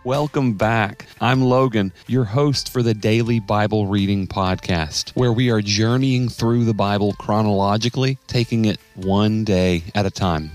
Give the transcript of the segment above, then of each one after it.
Welcome back. I'm Logan, your host for the Daily Bible Reading Podcast, where we are journeying through the Bible chronologically, taking it one day at a time.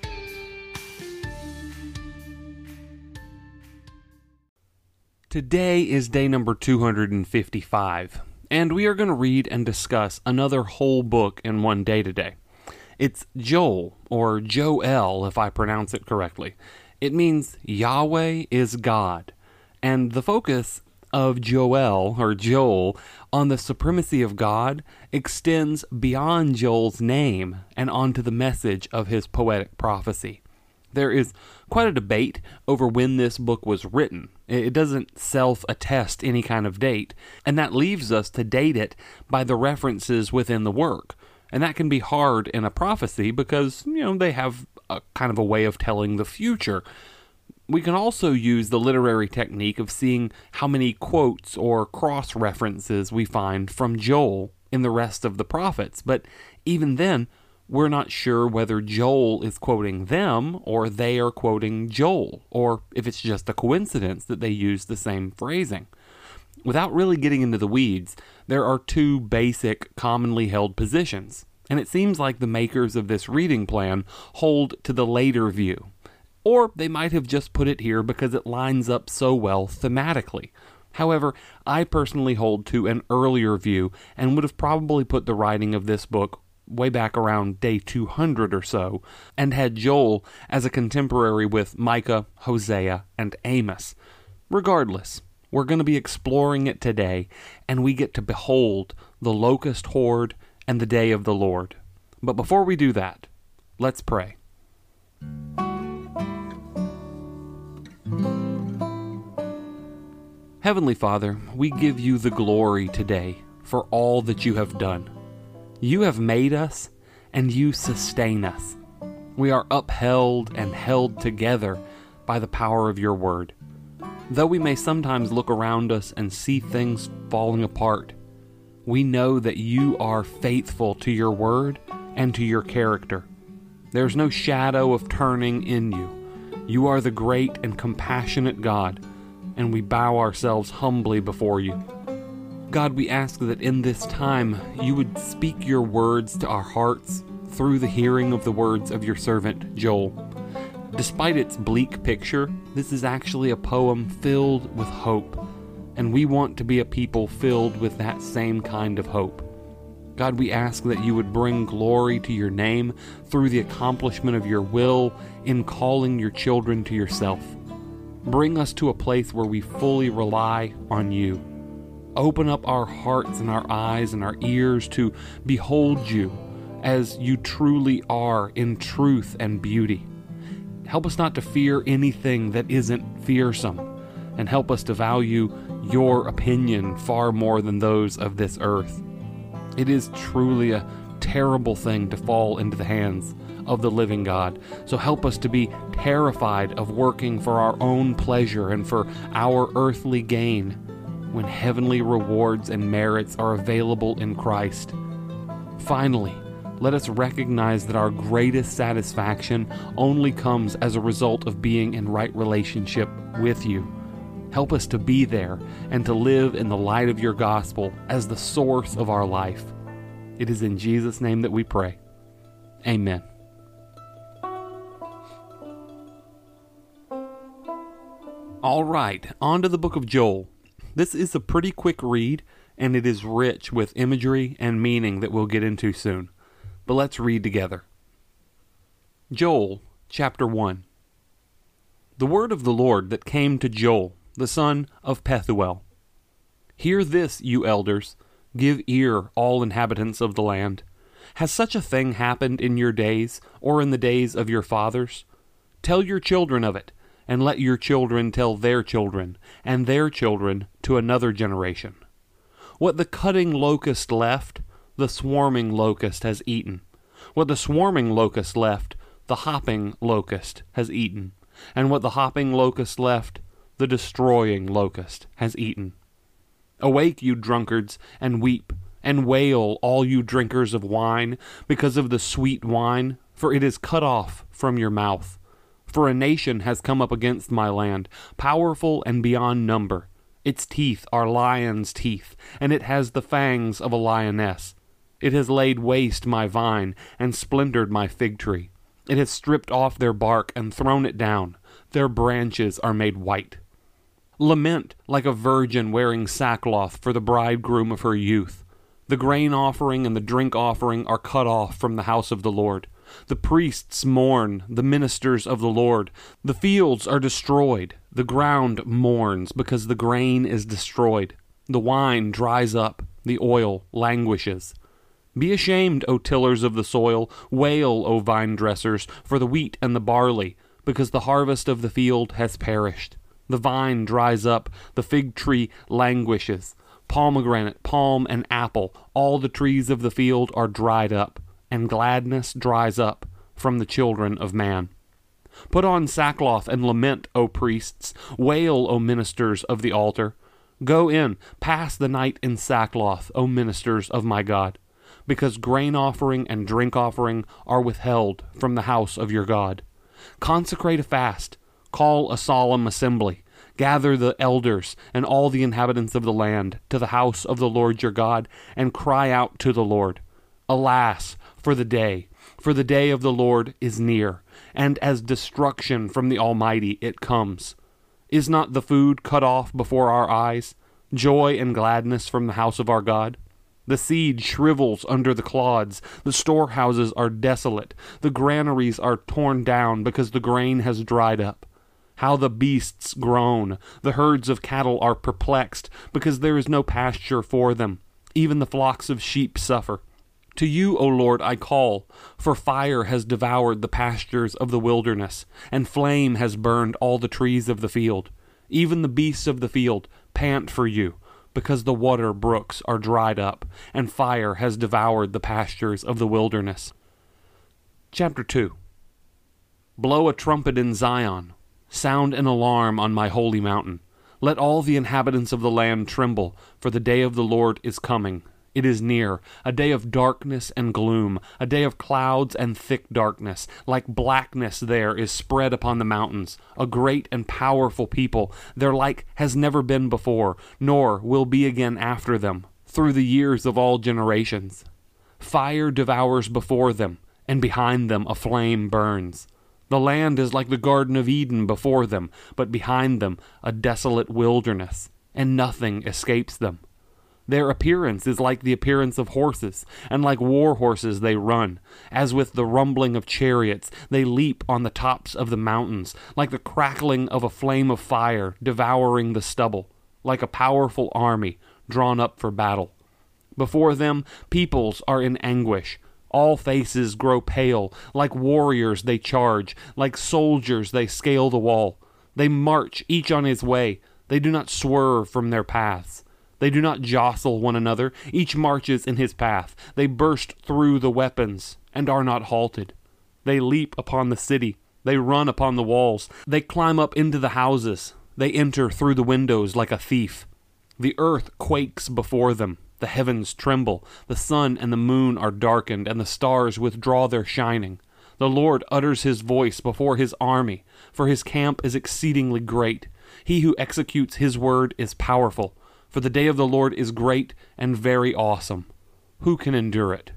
Today is day number 255, and we are going to read and discuss another whole book in one day today. It's Joel, or Joel if I pronounce it correctly. It means Yahweh is God, and the focus of Joel on the supremacy of God extends beyond Joel's name and onto the message of his poetic prophecy. There is quite a debate over when this book was written. It doesn't self-attest any kind of date, and that leaves us to date it by the references within the work. And that can be hard in a prophecy because, they have a kind of a way of telling the future. We can also use the literary technique of seeing how many quotes or cross-references we find from Joel in the rest of the prophets. But even then, we're not sure whether Joel is quoting them or they are quoting Joel, or if it's just a coincidence that they use the same phrasing. Without really getting into the weeds, there are two basic, commonly held positions, and it seems like the makers of this reading plan hold to the later view. Or they might have just put it here because it lines up so well thematically. However, I personally hold to an earlier view and would have probably put the writing of this book way back around day 200 or so, and had Joel as a contemporary with Micah, Hosea, and Amos. Regardless, we're going to be exploring it today, and we get to behold the locust horde and the day of the Lord. But before we do that, let's pray. Heavenly Father, we give you the glory today for all that you have done. You have made us, and you sustain us. We are upheld and held together by the power of your word. Though we may sometimes look around us and see things falling apart, we know that you are faithful to your word and to your character. There's no shadow of turning in you. You are the great and compassionate God, and we bow ourselves humbly before you. God, we ask that in this time you would speak your words to our hearts through the hearing of the words of your servant Joel. Despite its bleak picture, this is actually a poem filled with hope, and we want to be a people filled with that same kind of hope. God, we ask that you would bring glory to your name through the accomplishment of your will in calling your children to yourself. Bring us to a place where we fully rely on you. Open up our hearts and our eyes and our ears to behold you as you truly are in truth and beauty. Help us not to fear anything that isn't fearsome, and help us to value your opinion far more than those of this earth. It is truly a terrible thing to fall into the hands of the living God, so help us to be terrified of working for our own pleasure and for our earthly gain, when heavenly rewards and merits are available in Christ. Finally, let us recognize that our greatest satisfaction only comes as a result of being in right relationship with you. Help us to be there and to live in the light of your gospel as the source of our life. It is in Jesus' name that we pray. Amen. All right, on to the book of Joel. This is a pretty quick read, and it is rich with imagery and meaning that we'll get into soon. But let's read together. Joel, chapter 1. The word of the Lord that came to Joel, the son of Pethuel. Hear this, you elders. Give ear, all inhabitants of the land. Has such a thing happened in your days, or in the days of your fathers? Tell your children of it, and let your children tell their children, and their children to another generation. What the cutting locust left, the swarming locust has eaten. What the swarming locust left, the hopping locust has eaten. And what the hopping locust left, the destroying locust has eaten. Awake, you drunkards, and weep, and wail, all you drinkers of wine, because of the sweet wine, for it is cut off from your mouth. For a nation has come up against my land, powerful and beyond number. Its teeth are lions' teeth, and it has the fangs of a lioness. It has laid waste my vine, and splintered my fig tree. It has stripped off their bark and thrown it down. Their branches are made white. Lament like a virgin wearing sackcloth for the bridegroom of her youth. The grain offering and the drink offering are cut off from the house of the Lord. The priests mourn, the ministers of the Lord. The fields are destroyed. The ground mourns because the grain is destroyed. The wine dries up. The oil languishes. Be ashamed, O tillers of the soil. Wail, O vine dressers, for the wheat and the barley, because the harvest of the field has perished. The vine dries up. The fig tree languishes. Pomegranate, palm, and apple, all the trees of the field are dried up, and gladness dries up from the children of man. Put on sackcloth and lament, O priests. Wail, O ministers of the altar. Go in, pass the night in sackcloth, O ministers of my God, because grain offering and drink offering are withheld from the house of your God. Consecrate a fast, call a solemn assembly. Gather the elders and all the inhabitants of the land to the house of the Lord your God, and cry out to the Lord. Alas, for the day of the Lord is near, and as destruction from the Almighty it comes. Is not the food cut off before our eyes, joy and gladness from the house of our God? The seed shrivels under the clods, the storehouses are desolate, the granaries are torn down because the grain has dried up. How the beasts groan, the herds of cattle are perplexed, because there is no pasture for them. Even the flocks of sheep suffer. To you, O Lord, I call, for fire has devoured the pastures of the wilderness, and flame has burned all the trees of the field. Even the beasts of the field pant for you, because the water brooks are dried up, and fire has devoured the pastures of the wilderness. Chapter 2. Blow a trumpet in Zion. Sound an alarm on my holy mountain. Let all the inhabitants of the land tremble, for the day of the Lord is coming. It is near, a day of darkness and gloom, a day of clouds and thick darkness. Like blackness there is spread upon the mountains. A great and powerful people, their like has never been before, nor will be again after them, through the years of all generations. Fire devours before them, and behind them a flame burns. The land is like the Garden of Eden before them, but behind them a desolate wilderness, and nothing escapes them. Their appearance is like the appearance of horses, and like war horses they run. As with the rumbling of chariots, they leap on the tops of the mountains, like the crackling of a flame of fire devouring the stubble, like a powerful army drawn up for battle. Before them peoples are in anguish. All faces grow pale. Like warriors they charge. Like soldiers they scale the wall. They march each on his way. They do not swerve from their paths. They do not jostle one another. Each marches in his path. They burst through the weapons and are not halted. They leap upon the city. They run upon the walls. They climb up into the houses. They enter through the windows like a thief. The earth quakes before them. The heavens tremble, the sun and the moon are darkened, and the stars withdraw their shining. The Lord utters his voice before his army, for his camp is exceedingly great. He who executes his word is powerful, for the day of the Lord is great and very awesome. Who can endure it?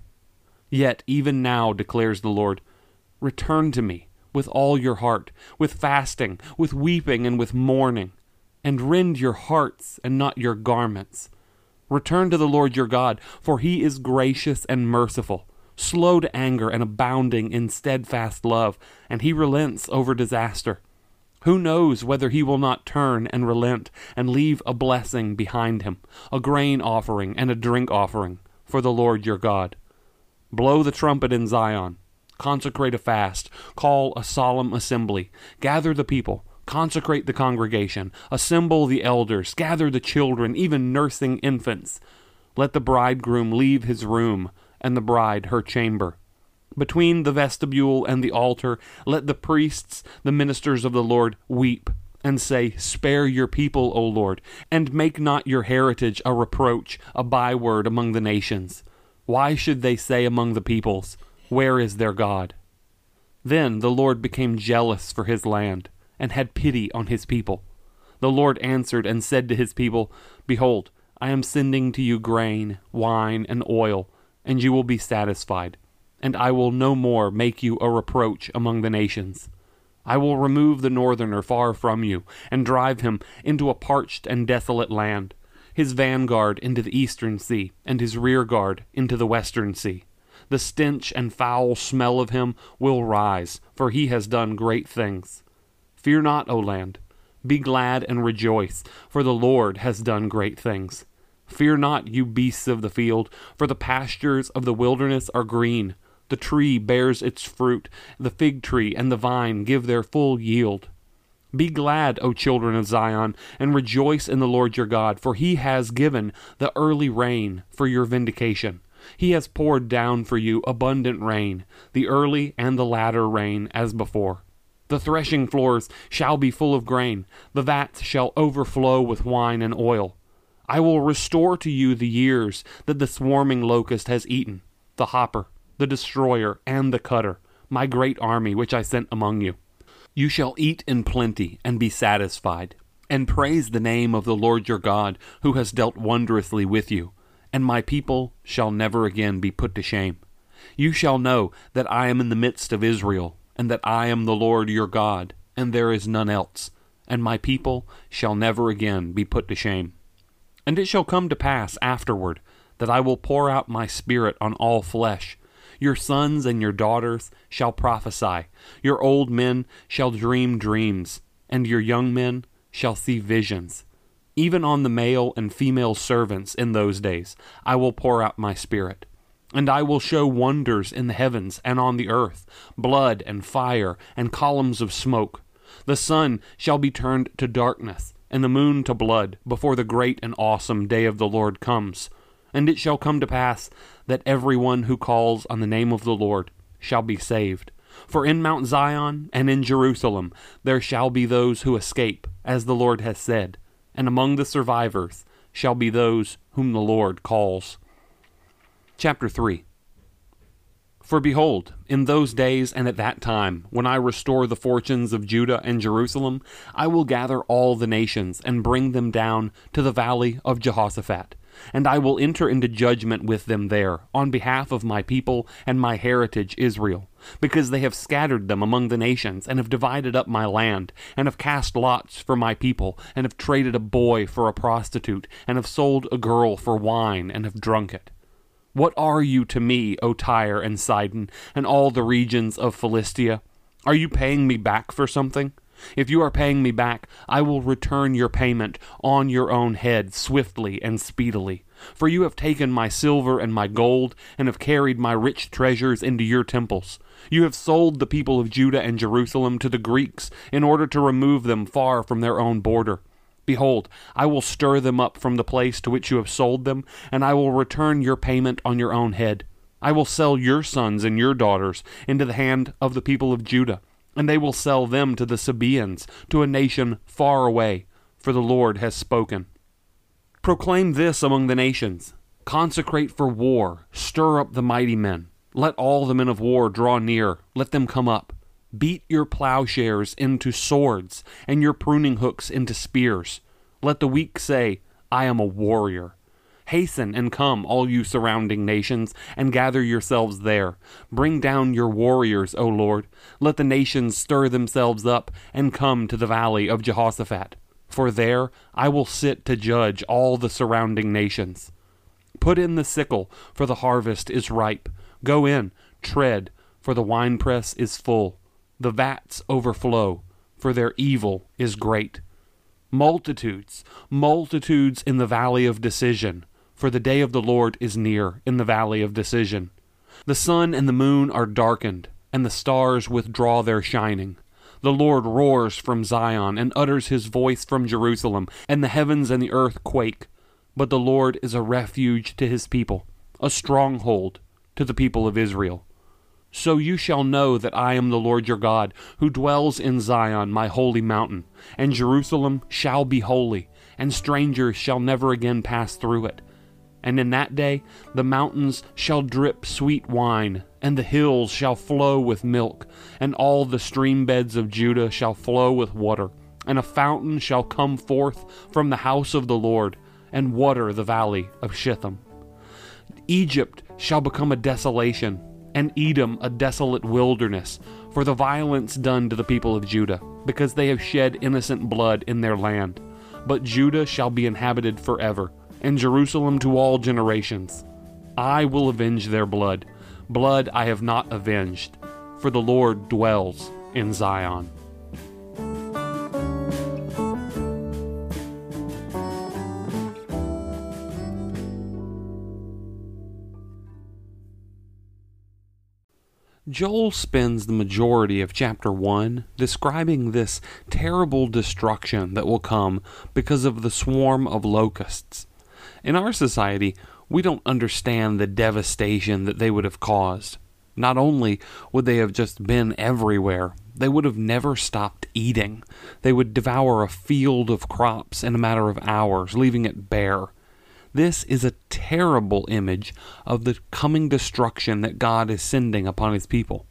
Yet even now, declares the Lord, return to me with all your heart, with fasting, with weeping, and with mourning, and rend your hearts and not your garments. Return to the Lord your God, for he is gracious and merciful, slow to anger and abounding in steadfast love, and he relents over disaster. Who knows whether he will not turn and relent and leave a blessing behind him, a grain offering and a drink offering for the Lord your God. Blow the trumpet in Zion, consecrate a fast, call a solemn assembly, gather the people, consecrate the congregation, assemble the elders, gather the children, even nursing infants. Let the bridegroom leave his room, and the bride her chamber. Between the vestibule and the altar, let the priests, the ministers of the Lord, weep, and say, spare your people, O Lord, and make not your heritage a reproach, a byword among the nations. Why should they say among the peoples, where is their God? Then the Lord became jealous for his land, and had pity on his people. The Lord answered and said to his people, Behold, I am sending to you grain, wine, and oil, and you will be satisfied, and I will no more make you a reproach among the nations. I will remove the northerner far from you, and drive him into a parched and desolate land, his vanguard into the eastern sea, and his rear guard into the western sea. The stench and foul smell of him will rise, for he has done great things. Fear not, O land. Be glad and rejoice, for the Lord has done great things. Fear not, you beasts of the field, for the pastures of the wilderness are green. The tree bears its fruit, the fig tree and the vine give their full yield. Be glad, O children of Zion, and rejoice in the Lord your God, for he has given the early rain for your vindication. He has poured down for you abundant rain, the early and the latter rain as before. The threshing floors shall be full of grain, the vats shall overflow with wine and oil. I will restore to you the years that the swarming locust has eaten, the hopper, the destroyer, and the cutter, my great army which I sent among you. You shall eat in plenty and be satisfied, and praise the name of the Lord your God, who has dealt wondrously with you, and my people shall never again be put to shame. You shall know that I am in the midst of Israel, and that I am the Lord your God, and there is none else, and my people shall never again be put to shame. And it shall come to pass afterward, that I will pour out my Spirit on all flesh. Your sons and your daughters shall prophesy, your old men shall dream dreams, and your young men shall see visions. Even on the male and female servants in those days I will pour out my Spirit. And I will show wonders in the heavens and on the earth, blood and fire and columns of smoke. The sun shall be turned to darkness, and the moon to blood, before the great and awesome day of the Lord comes. And it shall come to pass that everyone who calls on the name of the Lord shall be saved. For in Mount Zion and in Jerusalem there shall be those who escape, as the Lord has said, and among the survivors shall be those whom the Lord calls. Chapter 3. For behold, in those days and at that time, when I restore the fortunes of Judah and Jerusalem, I will gather all the nations and bring them down to the valley of Jehoshaphat, and I will enter into judgment with them there, on behalf of my people and my heritage Israel, because they have scattered them among the nations, and have divided up my land, and have cast lots for my people, and have traded a boy for a prostitute, and have sold a girl for wine, and have drunk it. What are you to me, O Tyre and Sidon, and all the regions of Philistia? Are you paying me back for something? If you are paying me back, I will return your payment on your own head swiftly and speedily. For you have taken my silver and my gold, and have carried my rich treasures into your temples. You have sold the people of Judah and Jerusalem to the Greeks, in order to remove them far from their own border. Behold, I will stir them up from the place to which you have sold them, and I will return your payment on your own head. I will sell your sons and your daughters into the hand of the people of Judah, and they will sell them to the Sabaeans, to a nation far away, for the Lord has spoken. Proclaim this among the nations. Consecrate for war, stir up the mighty men. Let all the men of war draw near, let them come up. Beat your plowshares into swords, and your pruning hooks into spears. Let the weak say, I am a warrior. Hasten and come, all you surrounding nations, and gather yourselves there. Bring down your warriors, O Lord. Let the nations stir themselves up, and come to the valley of Jehoshaphat. For there I will sit to judge all the surrounding nations. Put in the sickle, for the harvest is ripe. Go in, tread, for the winepress is full. The vats overflow, for their evil is great. Multitudes, multitudes in the valley of decision, for the day of the Lord is near in the valley of decision. The sun and the moon are darkened, and the stars withdraw their shining. The Lord roars from Zion and utters his voice from Jerusalem, and the heavens and the earth quake. But the Lord is a refuge to his people, a stronghold to the people of Israel. So you shall know that I am the Lord your God, who dwells in Zion, my holy mountain, and Jerusalem shall be holy, and strangers shall never again pass through it. And in that day the mountains shall drip sweet wine, and the hills shall flow with milk, and all the stream beds of Judah shall flow with water, and a fountain shall come forth from the house of the Lord, and water the valley of Shittim. Egypt shall become a desolation, and Edom a desolate wilderness, for the violence done to the people of Judah, because they have shed innocent blood in their land. But Judah shall be inhabited forever, and Jerusalem to all generations. I will avenge their blood. Blood I have not avenged, for the Lord dwells in Zion. Joel spends the majority of chapter 1 describing this terrible destruction that will come because of the swarm of locusts. In our society, we don't understand the devastation that they would have caused. Not only would they have just been everywhere, they would have never stopped eating. They would devour a field of crops in a matter of hours, leaving it bare. This is a terrible image of the coming destruction that God is sending upon his people.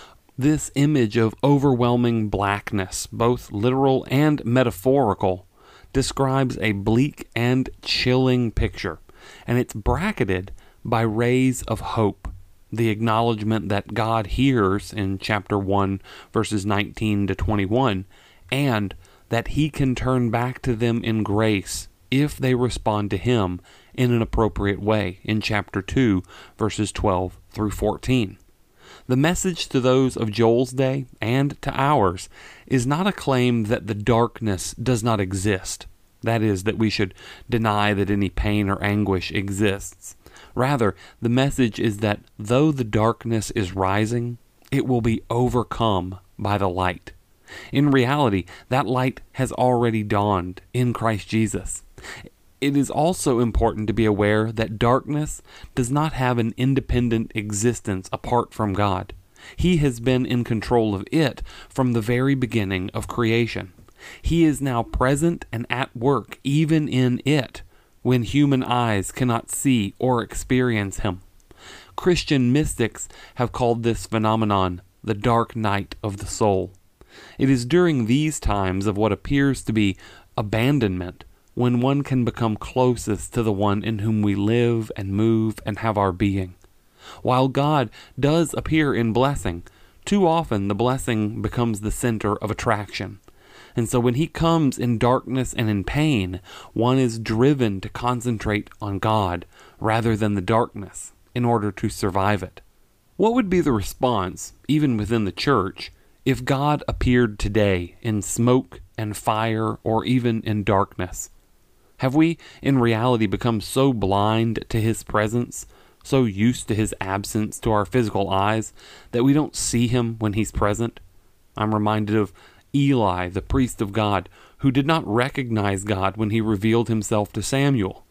This image of overwhelming blackness, both literal and metaphorical, describes a bleak and chilling picture, and it's bracketed by rays of hope, the acknowledgement that God hears in chapter 1, verses 19 to 21, and that he can turn back to them in grace if they respond to him in an appropriate way in chapter 2, verses 12 through 14. The message to those of Joel's day and to ours is not a claim that the darkness does not exist. That is, that we should deny that any pain or anguish exists. Rather, the message is that though the darkness is rising, it will be overcome by the light. In reality, that light has already dawned in Christ Jesus. It is also important to be aware that darkness does not have an independent existence apart from God. He has been in control of it from the very beginning of creation. He is now present and at work even in it, when human eyes cannot see or experience him. Christian mystics have called this phenomenon the dark night of the soul. It is during these times of what appears to be abandonment when one can become closest to the one in whom we live and move and have our being. While God does appear in blessing, too often the blessing becomes the center of attraction. And so when he comes in darkness and in pain, one is driven to concentrate on God rather than the darkness in order to survive it. What would be the response, even within the church, if God appeared today in smoke and fire or even in darkness? Have we, in reality, become so blind to his presence, so used to his absence to our physical eyes, that we don't see him when he's present? I'm reminded of Eli, the priest of God, who did not recognize God when he revealed himself to Samuel.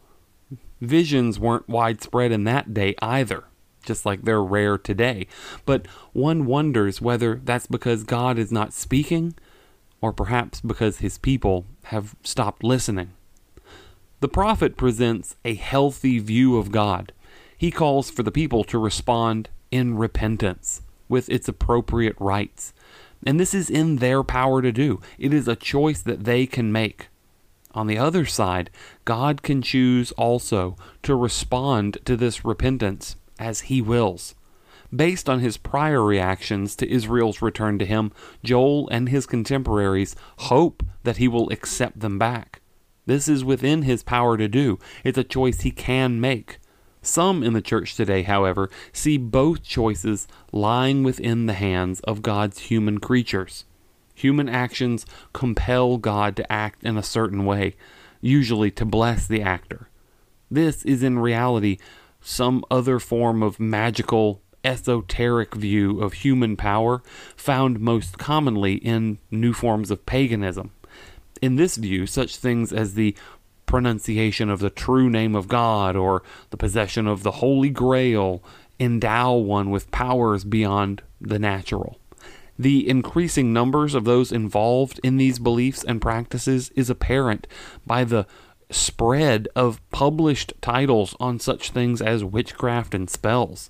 Visions weren't widespread in that day either, just like they're rare today. But one wonders whether that's because God is not speaking, or perhaps because his people have stopped listening. The prophet presents a healthy view of God. He calls for the people to respond in repentance, with its appropriate rites. And this is in their power to do. It is a choice that they can make. On the other side, God can choose also to respond to this repentance as he wills. Based on his prior reactions to Israel's return to him, Joel and his contemporaries hope that he will accept them back. This is within his power to do. It's a choice he can make. Some in the church today, however, see both choices lying within the hands of God's human creatures. Human actions compel God to act in a certain way, usually to bless the actor. This is in reality some other form of magical, esoteric view of human power found most commonly in new forms of paganism. In this view, such things as the pronunciation of the true name of God or the possession of the Holy Grail endow one with powers beyond the natural. The increasing numbers of those involved in these beliefs and practices is apparent by the spread of published titles on such things as witchcraft and spells.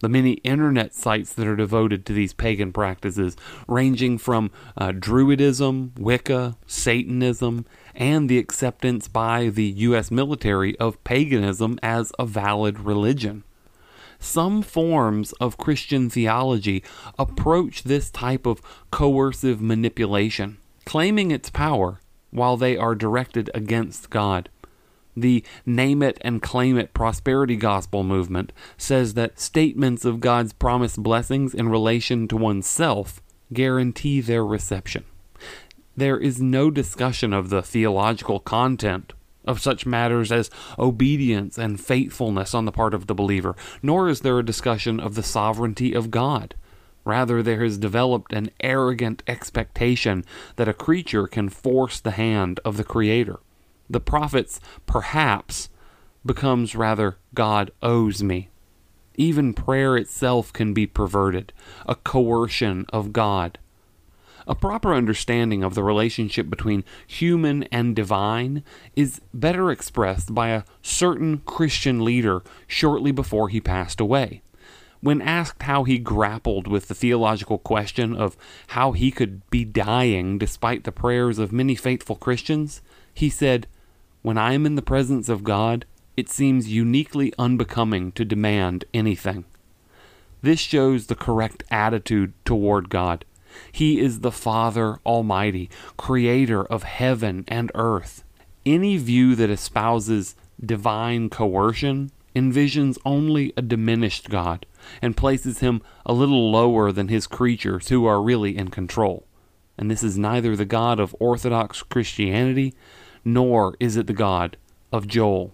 the many internet sites that are devoted to these pagan practices, ranging from Druidism, Wicca, Satanism, and the acceptance by the U.S. military of paganism as a valid religion. Some forms of Christian theology approach this type of coercive manipulation, claiming its power while they are directed against God. The name it and claim it prosperity gospel movement says that statements of God's promised blessings in relation to oneself guarantee their reception. There is no discussion of the theological content of such matters as obedience and faithfulness on the part of the believer, nor is there a discussion of the sovereignty of God. Rather, there has developed an arrogant expectation that a creature can force the hand of the Creator. The prophets, perhaps, becomes rather, God owes me. Even prayer itself can be perverted, a coercion of God. A proper understanding of the relationship between human and divine is better expressed by a certain Christian leader shortly before he passed away. When asked how he grappled with the theological question of how he could be dying despite the prayers of many faithful Christians, he said, "When I am in the presence of God, it seems uniquely unbecoming to demand anything." This shows the correct attitude toward God. He is the Father Almighty, creator of heaven and earth. Any view that espouses divine coercion envisions only a diminished God and places him a little lower than his creatures who are really in control. And this is neither the God of Orthodox Christianity, nor is it the God of Joel.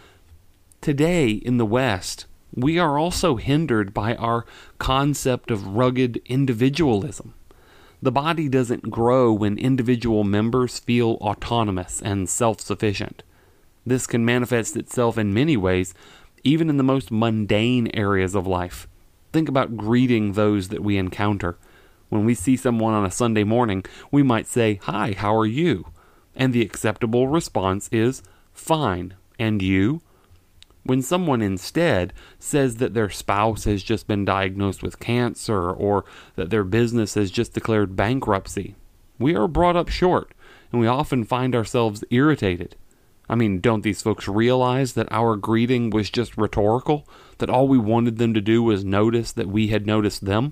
Today in the West, we are also hindered by our concept of rugged individualism. The body doesn't grow when individual members feel autonomous and self-sufficient. This can manifest itself in many ways, even in the most mundane areas of life. Think about greeting those that we encounter. When we see someone on a Sunday morning, we might say, "Hi, how are you?" And the acceptable response is, "Fine, and you?" When someone instead says that their spouse has just been diagnosed with cancer or that their business has just declared bankruptcy, we are brought up short, and we often find ourselves irritated. I mean, don't these folks realize that our greeting was just rhetorical? That all we wanted them to do was notice that we had noticed them?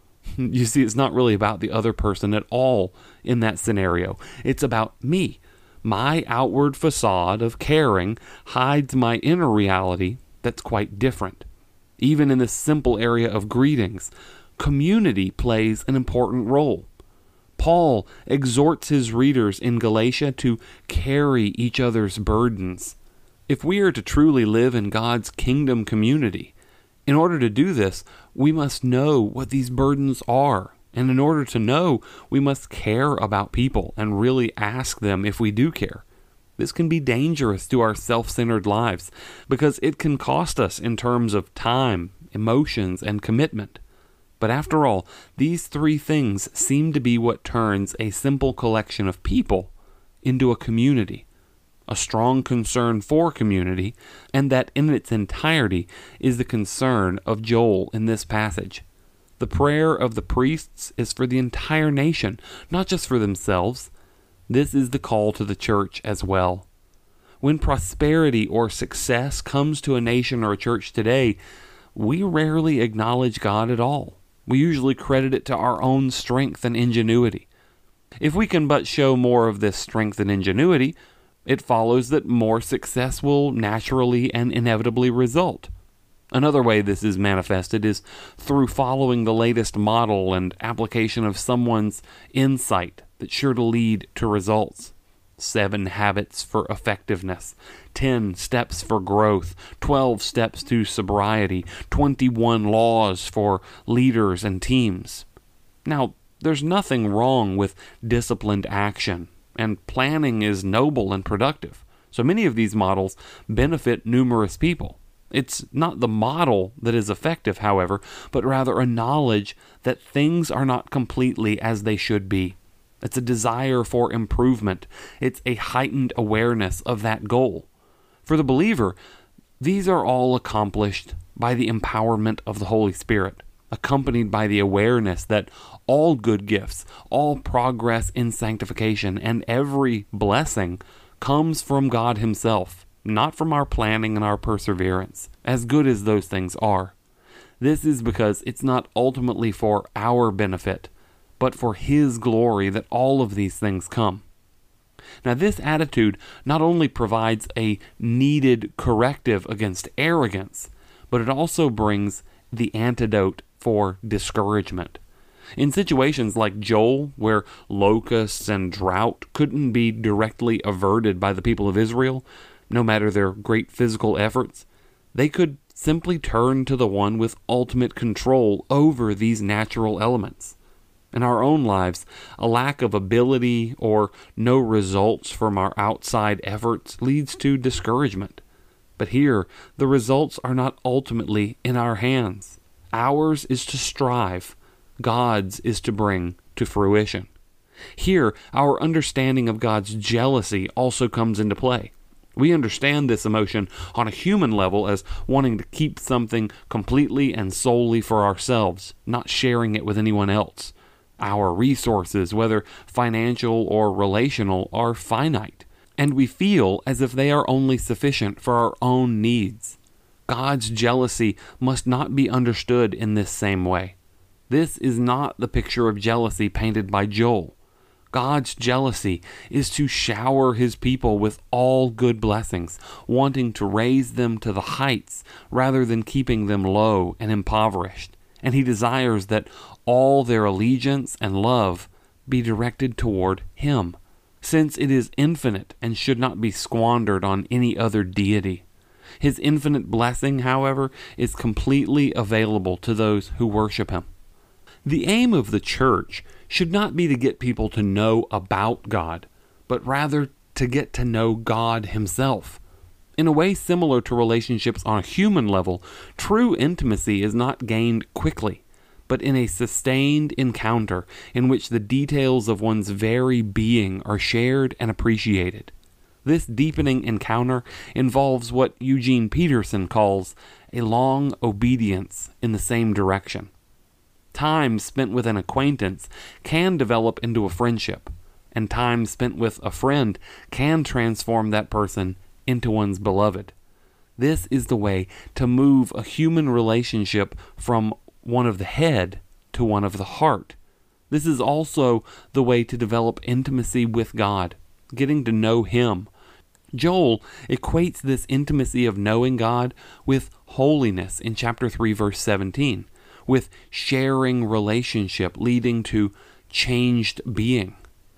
You see, it's not really about the other person at all in that scenario. It's about me. My outward facade of caring hides my inner reality that's quite different. Even in this simple area of greetings, community plays an important role. Paul exhorts his readers in Galatia to carry each other's burdens. If we are to truly live in God's kingdom community, in order to do this, we must know what these burdens are. And in order to know, we must care about people and really ask them if we do care. This can be dangerous to our self-centered lives because it can cost us in terms of time, emotions, and commitment. But after all, these three things seem to be what turns a simple collection of people into a community. A strong concern for community, and that in its entirety is the concern of Joel in this passage. The prayer of the priests is for the entire nation, not just for themselves. This is the call to the church as well. When prosperity or success comes to a nation or a church today, we rarely acknowledge God at all. We usually credit it to our own strength and ingenuity. If we can but show more of this strength and ingenuity, it follows that more success will naturally and inevitably result. Another way this is manifested is through following the latest model and application of someone's insight that's sure to lead to results. 7 habits for effectiveness, 10 steps for growth, 12 steps to sobriety, 21 laws for leaders and teams. Now, there's nothing wrong with disciplined action, and planning is noble and productive. So many of these models benefit numerous people. It's not the model that is effective, however, but rather a knowledge that things are not completely as they should be. It's a desire for improvement. It's a heightened awareness of that goal. For the believer, These are all accomplished by the empowerment of the Holy Spirit, accompanied by the awareness that all good gifts, all progress in sanctification, and every blessing comes from God Himself, not from our planning and our perseverance, as good as those things are. This is because it's not ultimately for our benefit, but for His glory that all of these things come. Now, this attitude not only provides a needed corrective against arrogance, but it also brings the antidote for discouragement. In situations like Joel, where locusts and drought couldn't be directly averted by the people of Israel, no matter their great physical efforts, they could simply turn to the one with ultimate control over these natural elements. In our own lives, a lack of ability or no results from our outside efforts leads to discouragement. But here, the results are not ultimately in our hands. Ours is to strive. God's is to bring to fruition. Here, our understanding of God's jealousy also comes into play. We understand this emotion on a human level as wanting to keep something completely and solely for ourselves, not sharing it with anyone else. Our resources, whether financial or relational, are finite, and we feel as if they are only sufficient for our own needs. God's jealousy must not be understood in this same way. This is not the picture of jealousy painted by Joel. God's jealousy is to shower His people with all good blessings, wanting to raise them to the heights rather than keeping them low and impoverished. And He desires that all their allegiance and love be directed toward Him, since it is infinite and should not be squandered on any other deity. His infinite blessing, however, is completely available to those who worship Him. The aim of the church should not be to get people to know about God, but rather to get to know God Himself. In a way similar to relationships on a human level, true intimacy is not gained quickly, but in a sustained encounter in which the details of one's very being are shared and appreciated. This deepening encounter involves what Eugene Peterson calls a long obedience in the same direction. Time spent with an acquaintance can develop into a friendship, and time spent with a friend can transform that person into one's beloved. This is the way to move a human relationship from one of the head to one of the heart. This is also the way to develop intimacy with God, getting to know Him. Joel equates this intimacy of knowing God with holiness in chapter 3, verse 17, with sharing relationship leading to changed being.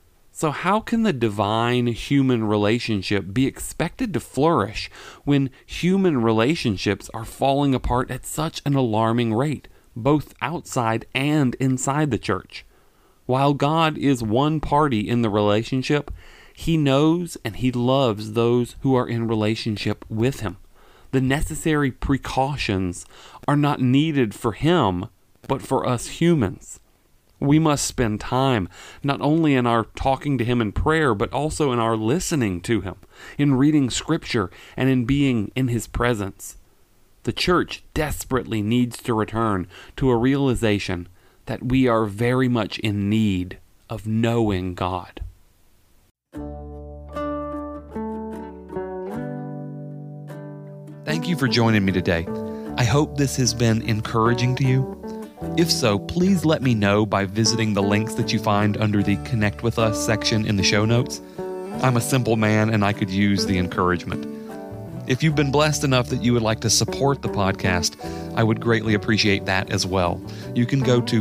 So how can the divine-human relationship be expected to flourish when human relationships are falling apart at such an alarming rate, both outside and inside the church? While God is one party in the relationship, He knows and He loves those who are in relationship with Him. The necessary precautions are not needed for Him, but for us humans. We must spend time not only in our talking to Him in prayer, but also in our listening to Him, in reading Scripture, and in being in His presence. The church desperately needs to return to a realization that we are very much in need of knowing God. Thank you for joining me today. I hope this has been encouraging to you. If so, please let me know by visiting the links that you find under the Connect With Us section in the show notes. I'm a simple man and I could use the encouragement. If you've been blessed enough that you would like to support the podcast, I would greatly appreciate that as well. You can go to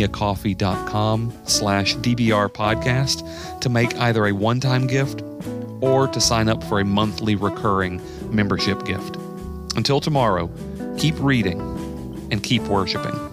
buymeacoffee.com/DBR podcast to make either a one-time gift or to sign up for a monthly recurring membership gift. Until tomorrow, keep reading and keep worshiping.